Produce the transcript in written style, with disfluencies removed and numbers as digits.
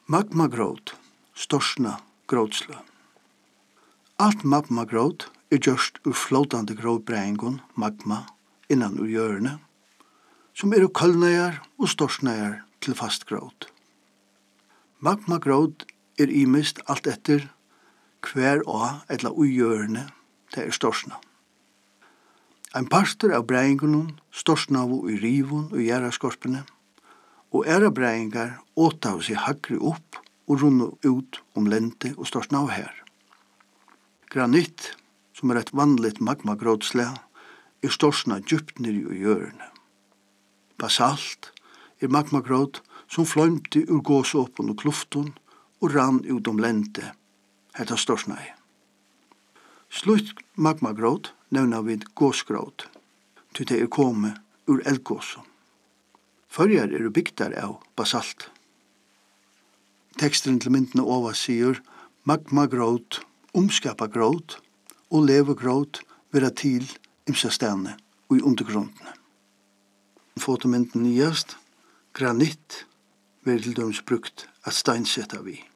Magmagrót, storsna grótslø. Alt magmagrót gjørst ur flótandi grótbreiingun, magma, innan ur jørne, som kølnajar og storsnajar til fast grót. Magmagrót imist alt etter hver á ella ui jørne det storsna. Ein partur av breingunum storsnavu i rivun og jæraskorpene, og breingar åtav seg hagri upp og runnu ut lente og storsnav her. Granitt, som et vanligt magmagrótsle, storsna djupt nere i jørne. Basalt magmagrót som fløymti ur gåsåpen og kluftun og rann ut lente, hetta storsnai. Slutt magmagrót nevna vid gåsgrót, til det komi ur eldgåsum. Førjar bygdar av basalt. Teksten til myndene ova sier magmagrót, omskapa grót og levegrót vera til ymsa stane og i undergrunnene. Fotomynden nyast, granitt, vil til døms brukt at steinsetta vi.